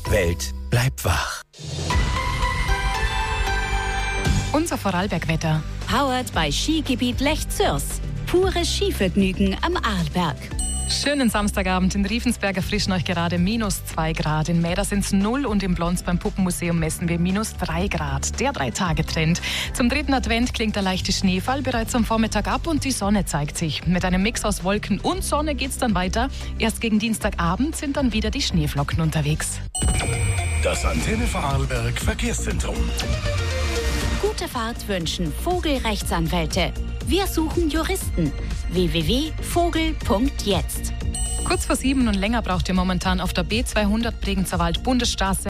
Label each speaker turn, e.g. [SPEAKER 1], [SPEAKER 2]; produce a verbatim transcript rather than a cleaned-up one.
[SPEAKER 1] Welt bleibt wach.
[SPEAKER 2] Unser Vorarlbergwetter.
[SPEAKER 3] Powered bei Skigebiet Lech-Zürs. Pures Skivergnügen am Arlberg.
[SPEAKER 2] Schönen Samstagabend. In Riefensberg erfrischen euch gerade minus zwei Grad. In Mäder sind es null und im Blons beim Puppenmuseum messen wir minus drei Grad. Der Drei-Tage-Trend. Zum dritten Advent klingt der leichte Schneefall bereits am Vormittag ab und die Sonne zeigt sich. Mit einem Mix aus Wolken und Sonne geht's dann weiter. Erst gegen Dienstagabend sind dann wieder die Schneeflocken unterwegs.
[SPEAKER 1] Das Antenne Vorarlberg Verkehrszentrum.
[SPEAKER 3] Gute Fahrt wünschen Vogel-Rechtsanwälte. Wir suchen Juristen. w w w punkt vogel punkt jetzt.
[SPEAKER 2] Kurz vor sieben und länger braucht ihr momentan auf der B zweihundert Bregenzer Wald Bundesstraße